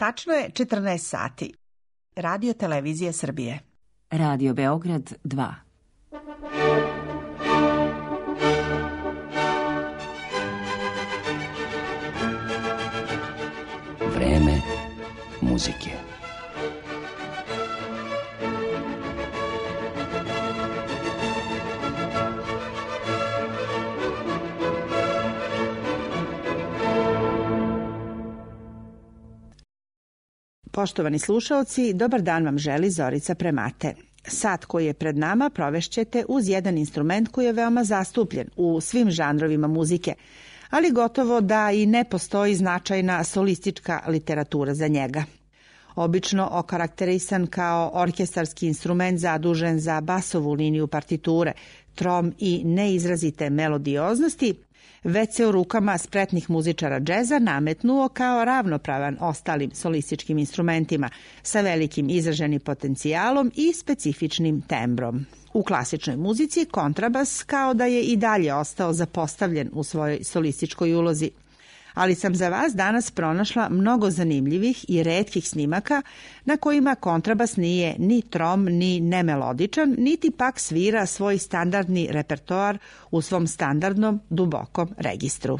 Tačno je 14 sati. Radio Televizija Srbije. Radio Beograd 2. Vreme muzike. Poštovani slušaoci, dobar dan vam želi Zorica Premate. Sat koji je pred nama provešćete uz jedan instrument koji je veoma zastupljen u svim žanrovima muzike, ali gotovo da i ne postoji značajna solistička literatura za njega. Obično okarakterisan kao orkestarski instrument zadužen za basovu liniju partiture, trom i neizrazite melodioznosti, već se u rukama spretnih muzičara džeza nametnuo kao ravnopravan ostalim solističkim instrumentima sa velikim izraženim potencijalom i specifičnim tembrom. U klasičnoj muzici kontrabas kao da je i dalje ostao zapostavljen u svojoj solističkoj ulozi. Ali sam za vas danas pronašla mnogo zanimljivih i retkih snimaka na kojima kontrabas nije ni trom ni nemelodičan, niti pak svira svoj standardni repertoar u svom standardnom dubokom registru.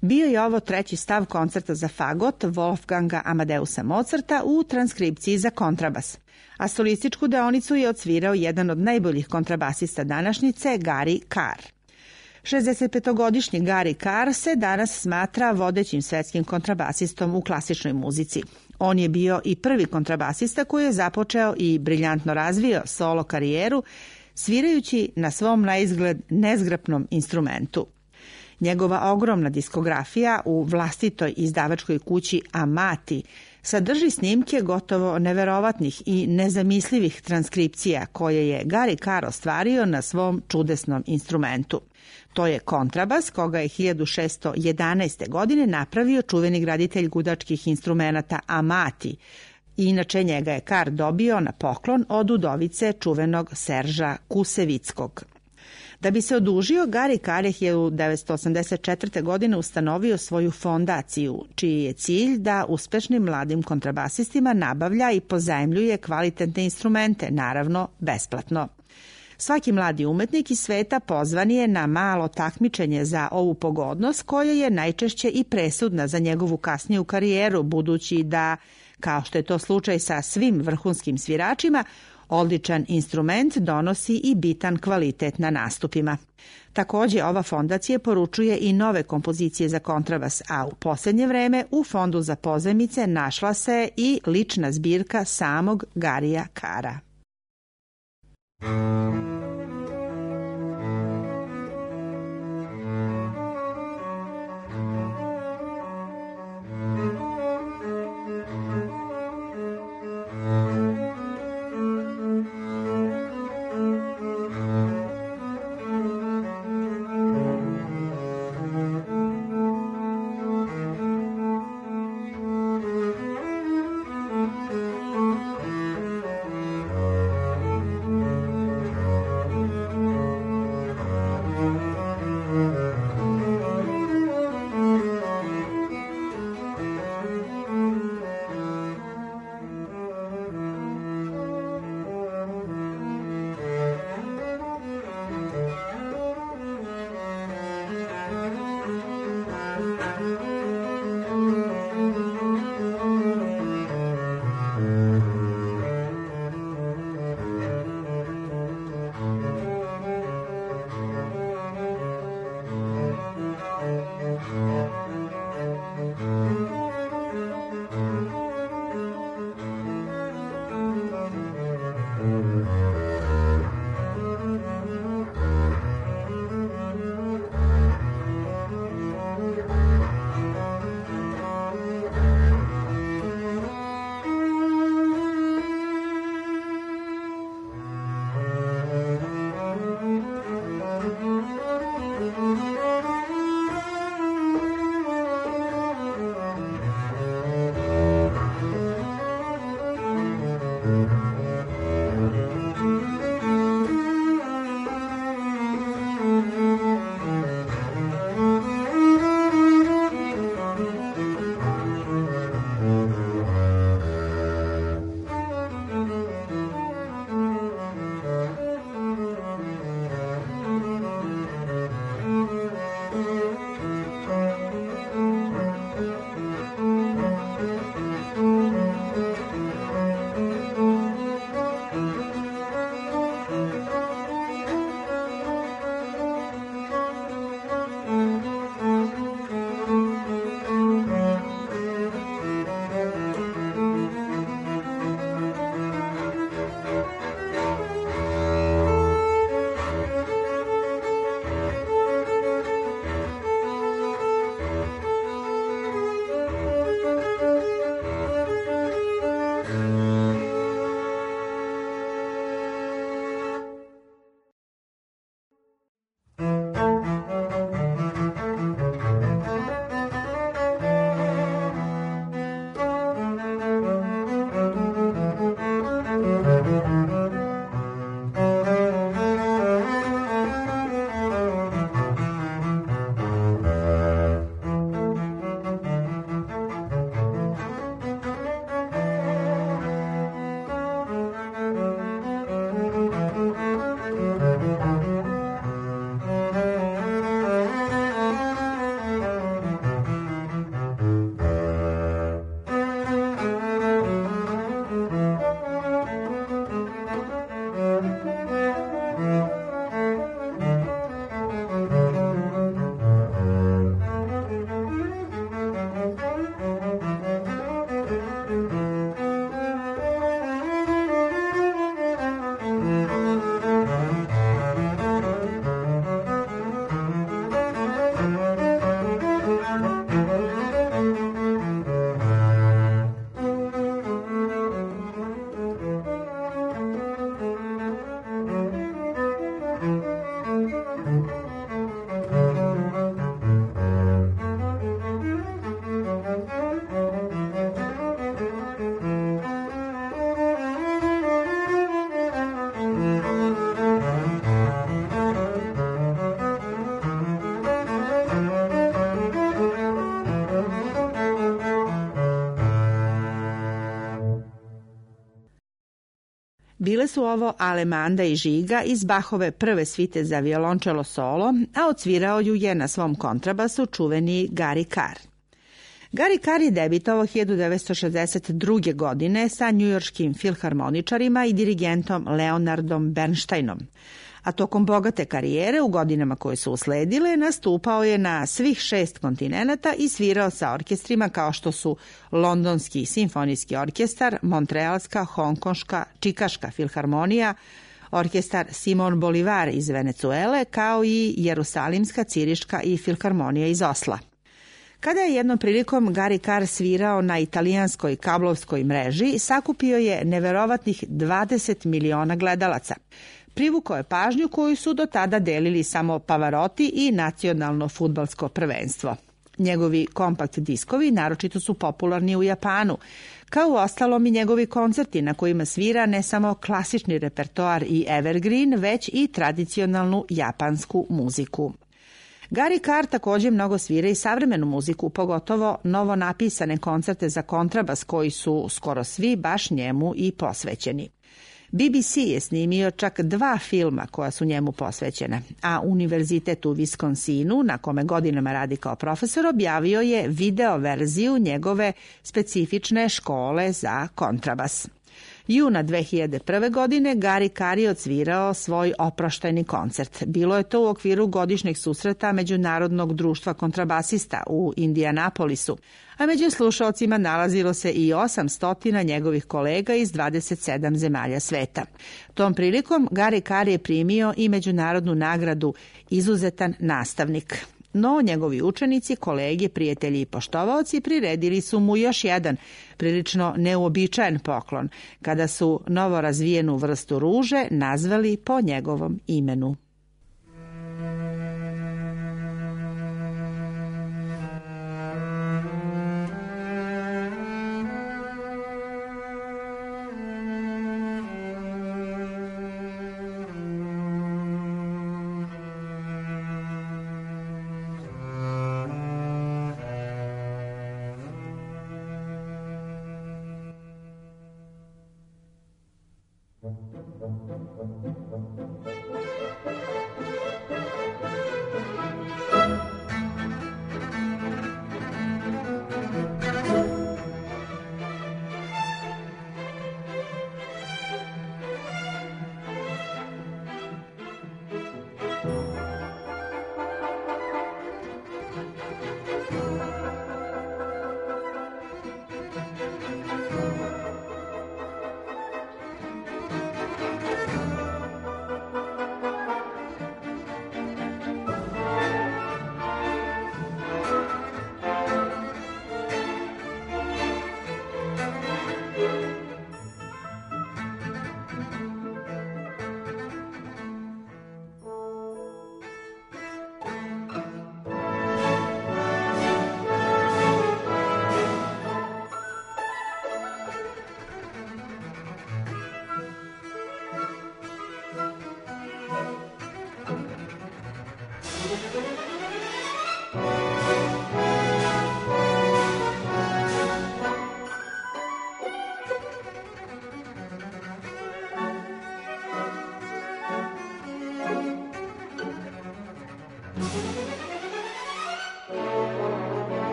Bio je ovo treći stav koncerta za fagot Wolfganga Amadeusa Mozarta u transkripciji za kontrabas. A solističku deonicu je odsvirao jedan od najboljih kontrabasista današnjice, Gary Carr. 65-godišnji Gary Carr se danas smatra vodećim svetskim kontrabasistom u klasičnoj muzici. On je bio i prvi kontrabasista koji je započeo i briljantno razvio solo karijeru, svirajući na svom naizgled nezgrapnom instrumentu. Njegova ogromna diskografija u vlastitoj izdavačkoj kući Amati sadrži snimke gotovo neverovatnih i nezamislivih transkripcija koje je Gary Carr ostvario na svom čudesnom instrumentu. To je kontrabas koga je 1611. godine napravio čuveni graditelj gudačkih instrumenata Amati. Inače njega je Carr dobio na poklon od udovice čuvenog Serža Kusevickog. Da bi se odužio, Gary Carr je 1984. godine ustanovio svoju fondaciju, čiji je cilj da uspešnim mladim kontrabasistima nabavlja i pozajmljuje kvalitetne instrumente, naravno besplatno. Svaki mladi umetnik iz sveta pozvan je na malo takmičenje za ovu pogodnost koja je najčešće i presudna za njegovu kasniju karijeru, budući da, kao što je to slučaj sa svim vrhunskim sviračima, odličan instrument donosi i bitan kvalitet na nastupima. Također, ova fondacija poručuje i nove kompozicije za kontrabas, a u posljednje vreme u fondu za pozajmice našla se i lična zbirka samog Garya Carra. Bile su ovo Alemanda i Žiga iz Bachove prve svite za violončelo solo, a odsvirao ju je na svom kontrabasu čuveni Gary Carr. Gary Carr je debitovao 1962. godine sa njujorškim filharmoničarima i dirigentom Leonardom Bernsteinom. A tokom bogate karijere u godinama koje su usledile nastupao je na svih 6 kontinenata i svirao sa orkestrima kao što su Londonski simfonijski orkestar, Montrealska, Hongkonška, Čikaška filharmonija, orkestar Simon Bolivar iz Venecuele, kao i Jerusalimska, Ciriška i filharmonija iz Osla. Kada je jednom prilikom Gary Carr svirao na italijanskoj kablovskoj mreži, sakupio je neverovatnih 20 miliona gledalaca. Privukao je pažnju koju su do tada delili samo Pavarotti i nacionalno fudbalsko prvenstvo. Njegovi kompakt diskovi naročito su popularni u Japanu, kao u ostalom i njegovi koncerti na kojima svira ne samo klasični repertoar i evergreen, već i tradicionalnu japansku muziku. Gary Carr također mnogo svira i savremenu muziku, pogotovo novo napisane koncerte za kontrabas koji su skoro svi baš njemu i posvećeni. BBC je snimio čak 2 filma koja su njemu posvećena, a Univerzitet u Wisconsinu, na kome godinama radi kao profesor, objavio je video verziju njegove specifične škole za kontrabas. Juna 2001. godine Gary Carr je odsvirao svoj oproštajni koncert. Bilo je to u okviru godišnjeg susreta Međunarodnog društva kontrabasista u Indianapolisu, a među slušalcima nalazilo se i 800 njegovih kolega iz 27 zemalja sveta. Tom prilikom Gary Carr je primio i međunarodnu nagradu Izuzetan nastavnik. No, njegovi učenici, kolege, prijatelji i poštovaoci priredili su mu još jedan, prilično neuobičajen poklon, kada su novo razvijenu vrstu ruže nazvali po njegovom imenu.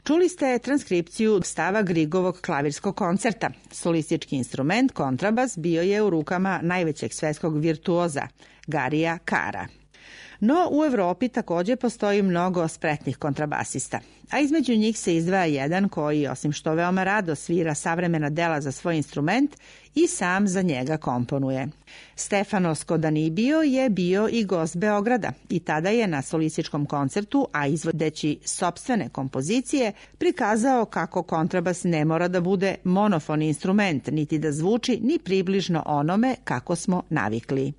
Čuli ste transkripciju stava Grigovog klavirskog koncerta. Solistički instrument, kontrabas, bio je u rukama najvećeg svetskog virtuoza, Garija Kara. No, u Evropi također postoji mnogo spretnih kontrabasista, a između njih se izdvaja jedan koji, osim što veoma rado svira savremena dela za svoj instrument, i sam za njega komponuje. Stefano Skodanibio je bio i gost Beograda i tada je na solističkom koncertu, a izvodeći sopstvene kompozicije, prikazao kako kontrabas ne mora da bude monofoni instrument, niti da zvuči ni približno onome kako smo navikli.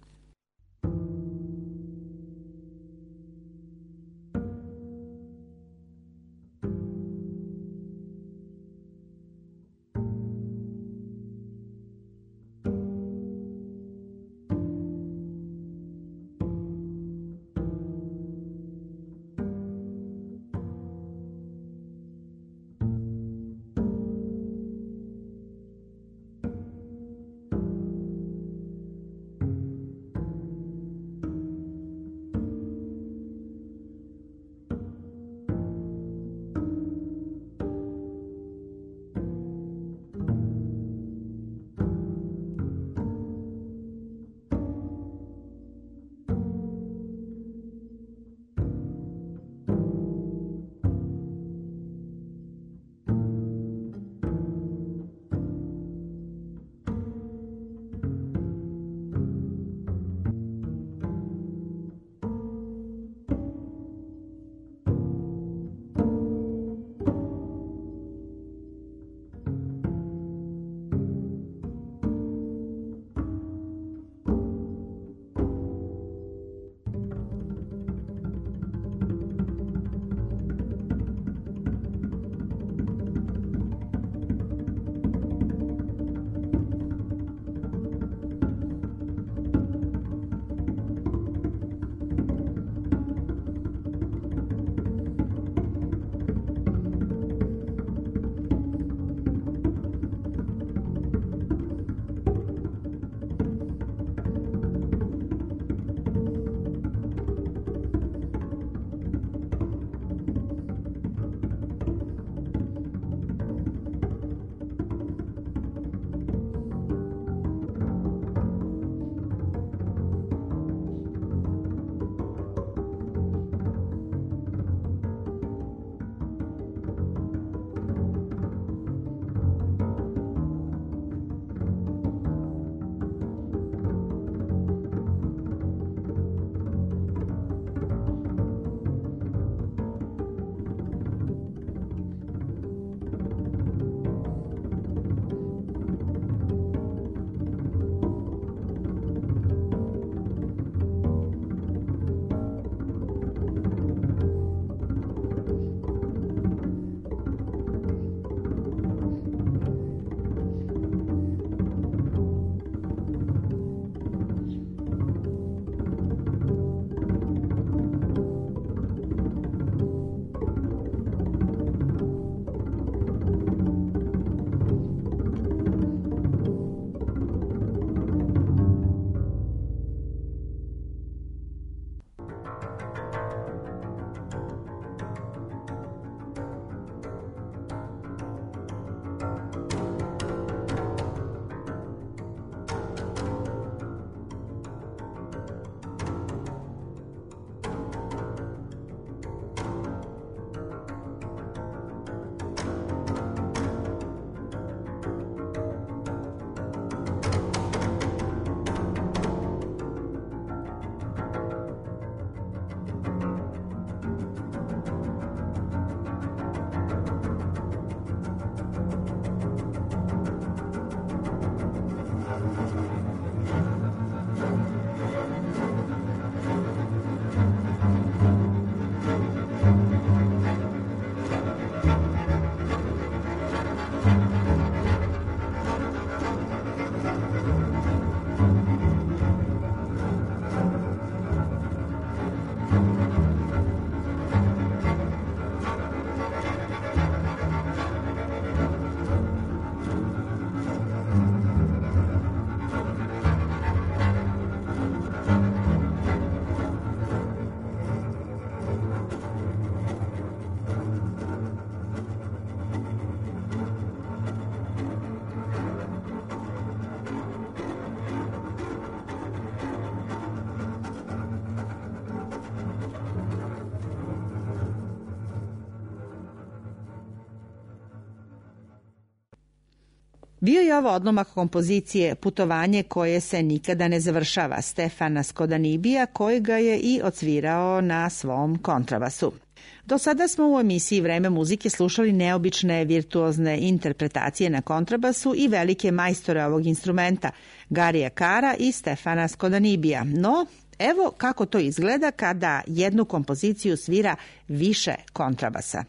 Bio je ovo odlomak kompozicije Putovanje koje se nikada ne završava Stefana Skodanibija, koji ga je i odsvirao na svom kontrabasu. Do sada smo u emisiji Vreme muzike slušali neobične virtuozne interpretacije na kontrabasu i velike majstore ovog instrumenta, Garija Kara i Stefana Skodanibija. No, evo kako to izgleda kada jednu kompoziciju svira više kontrabasa.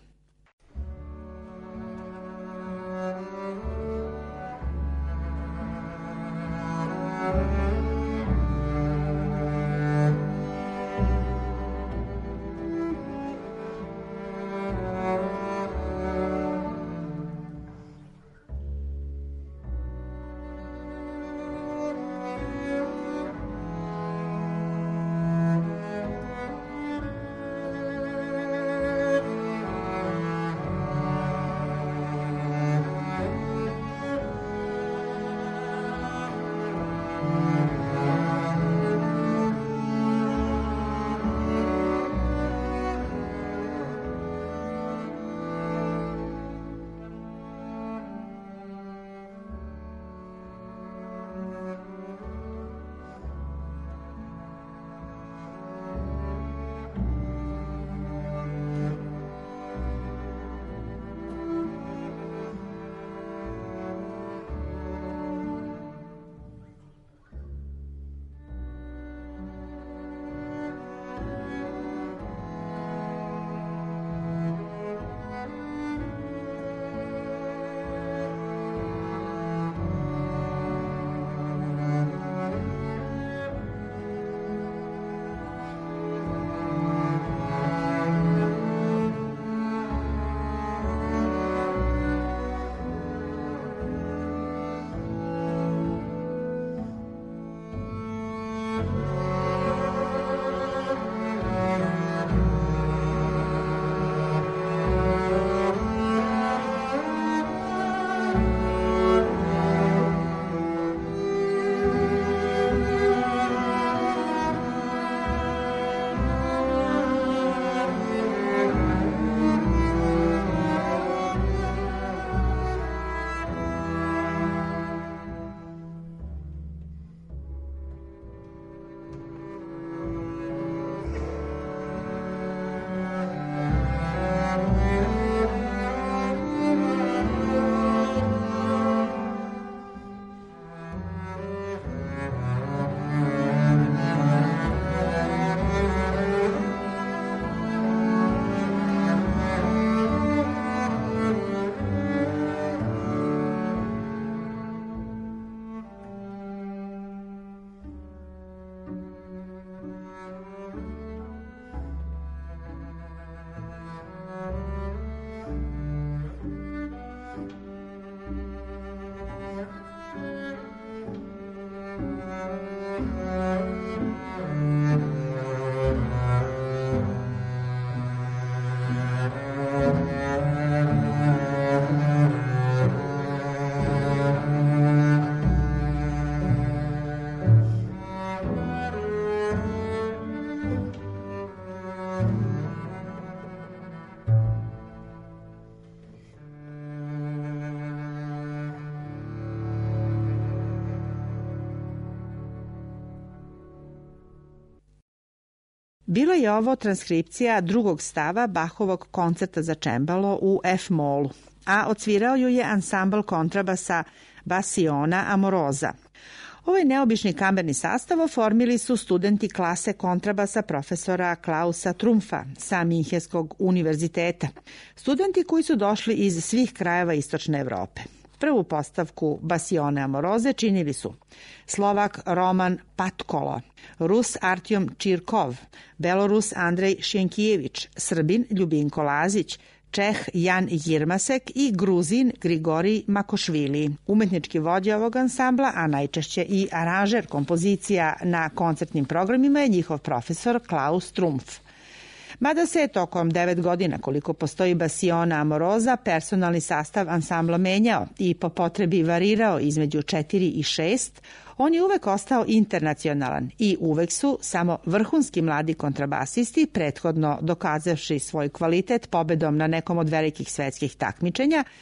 Bila je ovo transkripcija drugog stava Bachovog koncerta za čembalo u F-molu, a odsvirao ju je ansambl kontrabasa Bassiona Amorosa. Ovaj neobični kamerni sastav oformili su studenti klase kontrabasa profesora Klausa Trumpfa sa Minhenskog univerziteta. Studenti koji su došli iz svih krajeva istočne Evrope. Prvu postavku Bassione Amoroze činili su Slovak Roman Patkolo, Rus Artjom Čirkov, Belorus Andrej Šenkijević, Srbin Ljubinko Lazić, Čeh Jan Jirmasek i Gruzin Grigorij Makošvili. Umetnički vođa ovog ansambla, a najčešće i aranžer kompozicija na koncertnim programima je njihov profesor Klaus Trumpf. Mada se tokom 9 godina koliko postoji Bassiona Amorosa personalni sastav ansambla menjao i po potrebi varirao između 4 i 6, on je uvek ostao internacionalan i uvek su samo vrhunski mladi kontrabasisti, prethodno dokazavši svoj kvalitet pobedom na nekom od velikih svetskih takmičenja,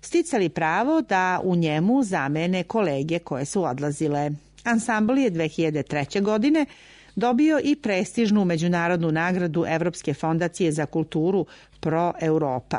sticali pravo da u njemu zamene kolege koje su odlazile. Ansambl je 2003. godine dobio i prestižnu međunarodnu nagradu Evropske fondacije za kulturu Pro Europa.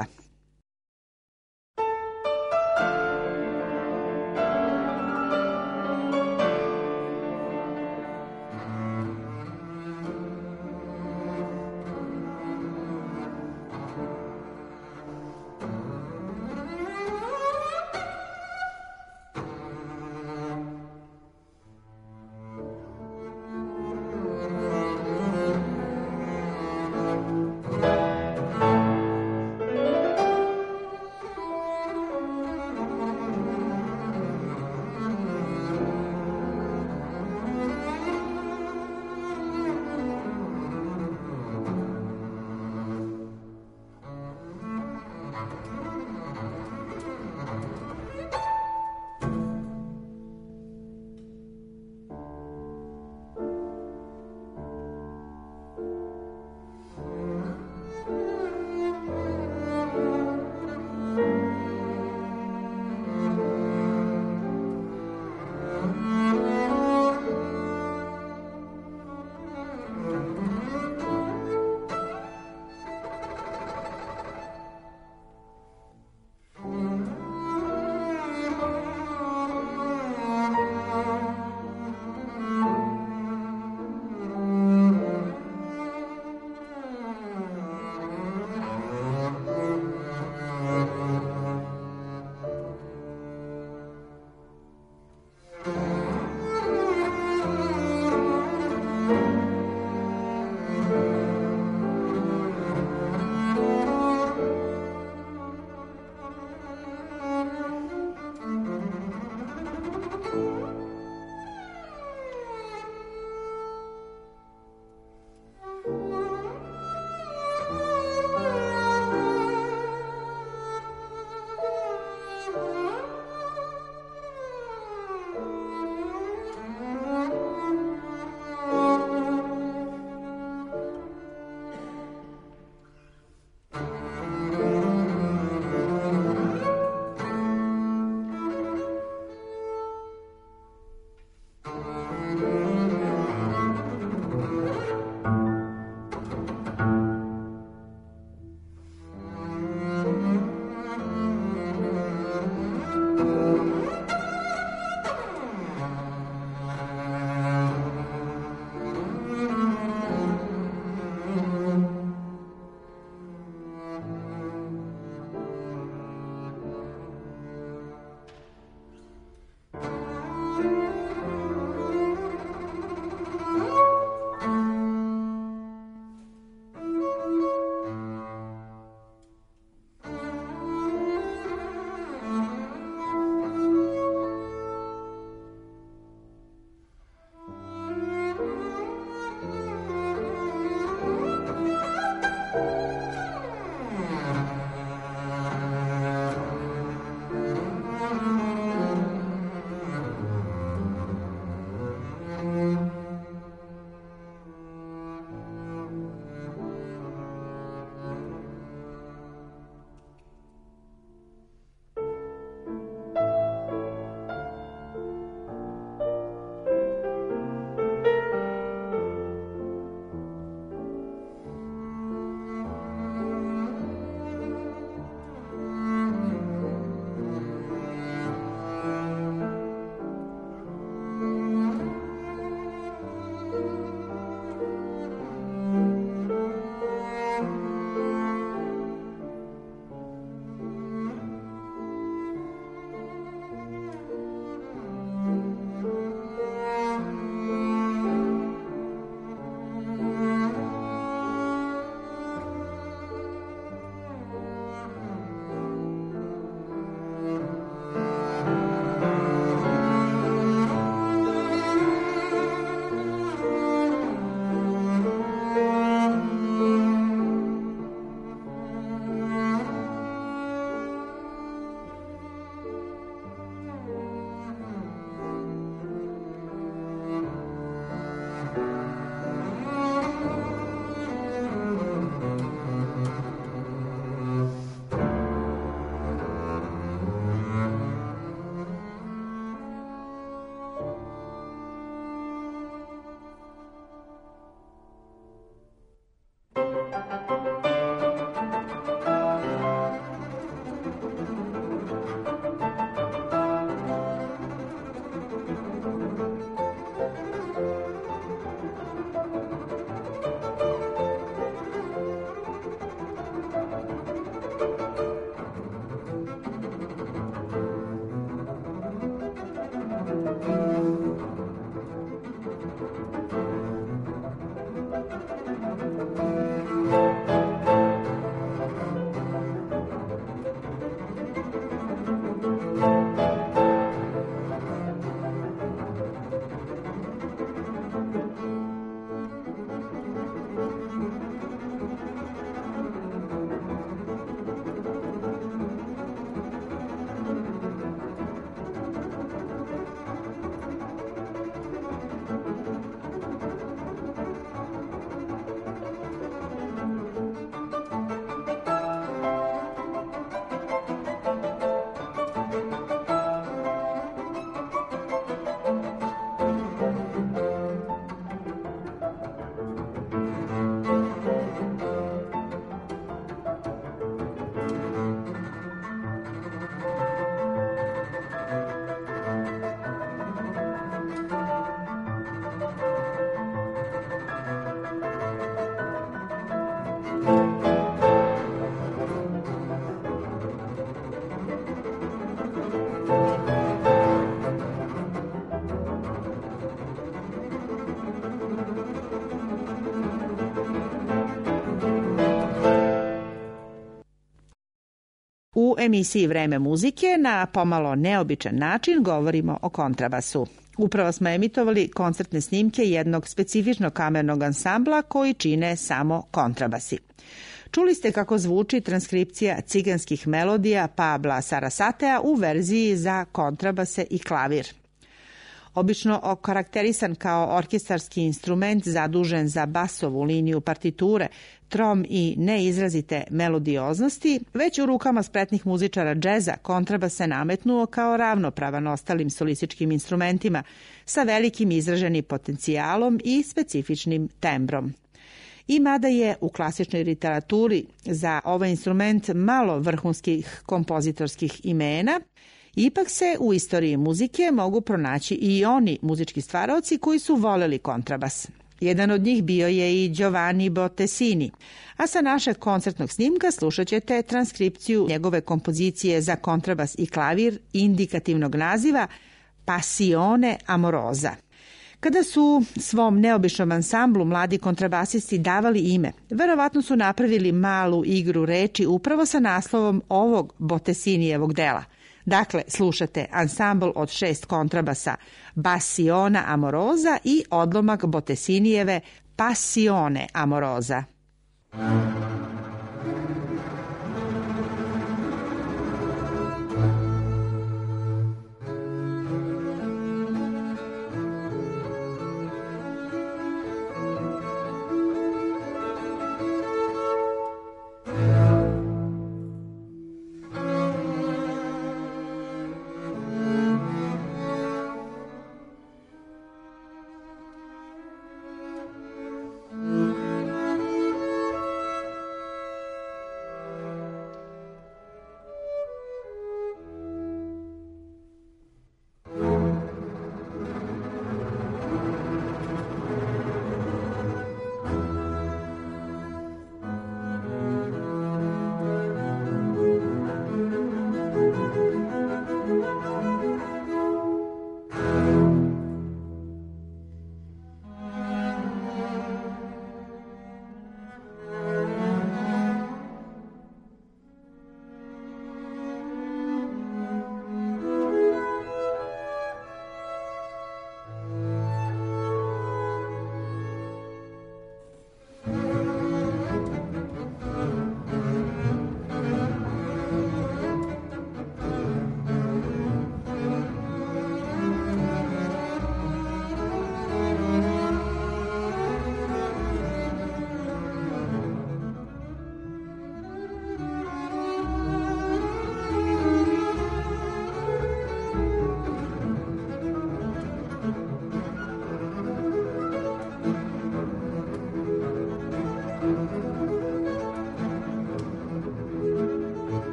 emisiji Vreme muzike na pomalo neobičan način govorimo o kontrabasu. Upravo smo emitovali koncertne snimke jednog specifičnog kamernog ansambla koji čine samo kontrabasi. Čuli ste kako zvuči transkripcija ciganskih melodija Pabla Sarasatea u verziji za kontrabase i klavir. Obično okarakterisan kao orkestarski instrument zadužen za basovu liniju partiture, trom i neizrazite melodioznosti, već u rukama spretnih muzičara džeza kontrabas se nametnuo kao ravnopravan ostalim solističkim instrumentima sa velikim izraženim potencijalom i specifičnim tembrom. I mada je u klasičnoj literaturi za ovaj instrument malo vrhunskih kompozitorskih imena, ipak se u istoriji muzike mogu pronaći i oni muzički stvaraoci koji su voleli kontrabas. Jedan od njih bio je i Giovanni Bottesini, a sa našeg koncertnog snimka slušat ćete transkripciju njegove kompozicije za kontrabas i klavir indikativnog naziva Passione amorosa. Kada su svom neobičnom ansamblu mladi kontrabasisti davali ime, verovatno su napravili malu igru reči upravo sa naslovom ovog Bottesinijevog dela. Dakle, slušate ansambl od 6 kontrabasa Passione amorosa i odlomak Bottesinijeve Passione amorosa.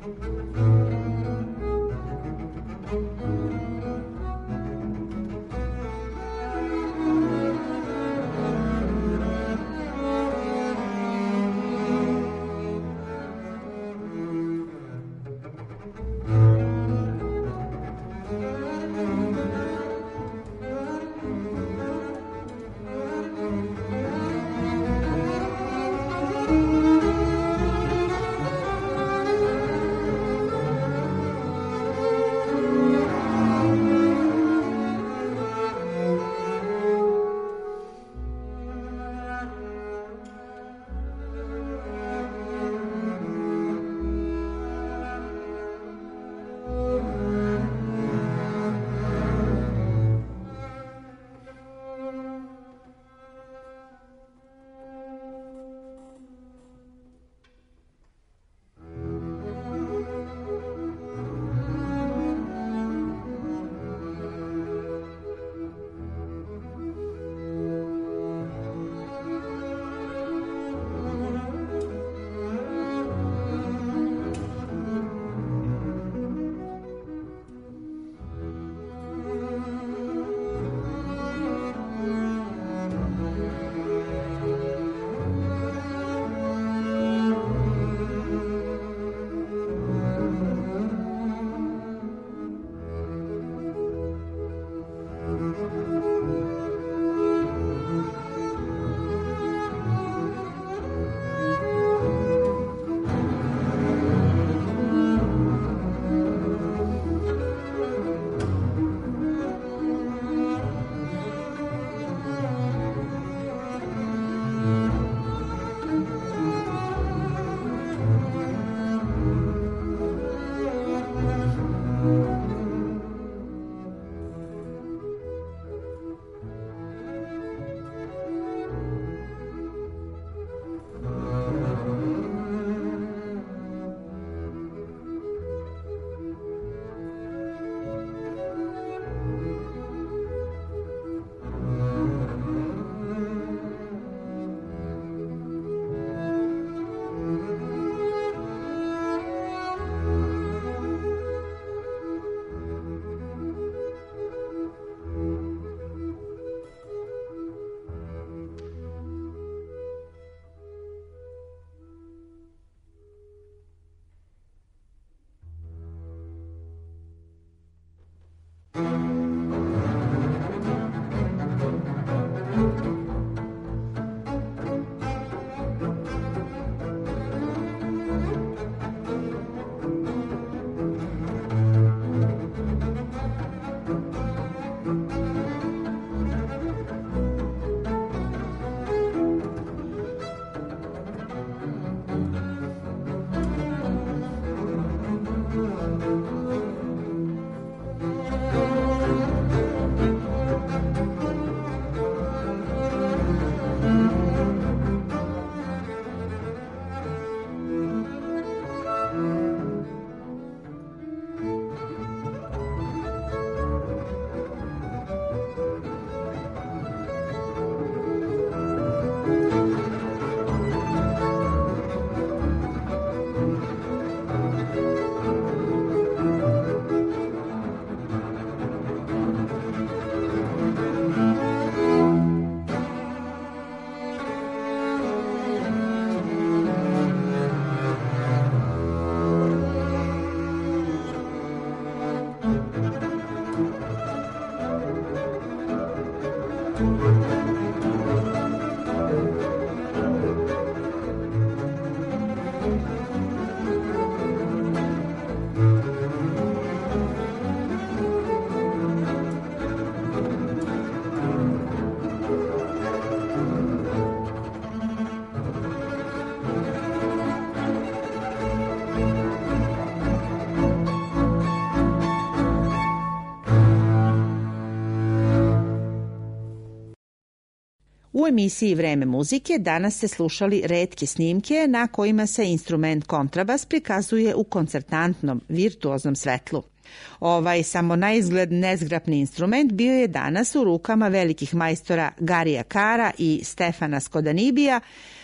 U emisiji Vreme muzike danas ste slušali retke snimke na kojima se instrument kontrabas prikazuje u koncertantnom, virtuoznom svetlu. Ovaj samo na izgled nezgrapni instrument bio je danas u rukama velikih majstora Garija Kara i Stefana Skodanibija,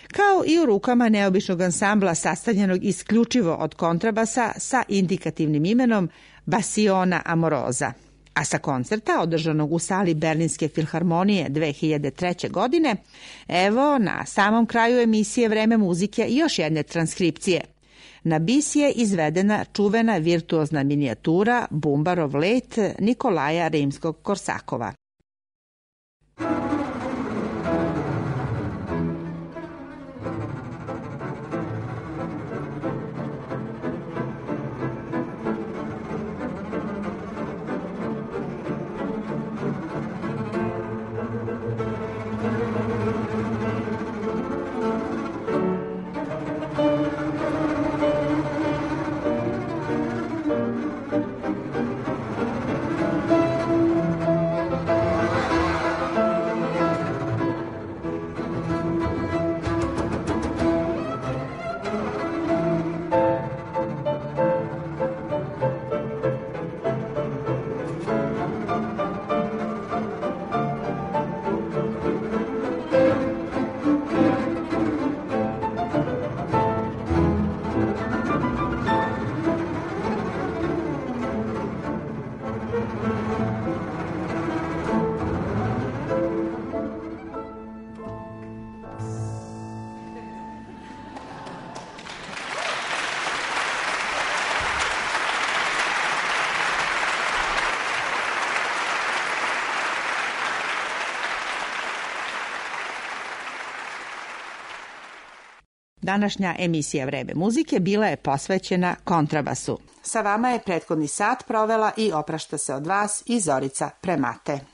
kao i u rukama neobičnog ansambla sastavljenog isključivo od kontrabasa sa indikativnim imenom Basiona Amorosa. A sa koncerta, održanog u sali Berlinske filharmonije 2003. godine, evo na samom kraju emisije Vreme muzike još jedne transkripcije. Na bis je izvedena čuvena virtuozna minijatura Bumbarov let Nikolaja Rimskog-Korsakova. Današnja emisija Vreme muzike bila je posvećena kontrabasu. Sa vama je prethodni sat provela i oprašta se od vas i Zorica Premate.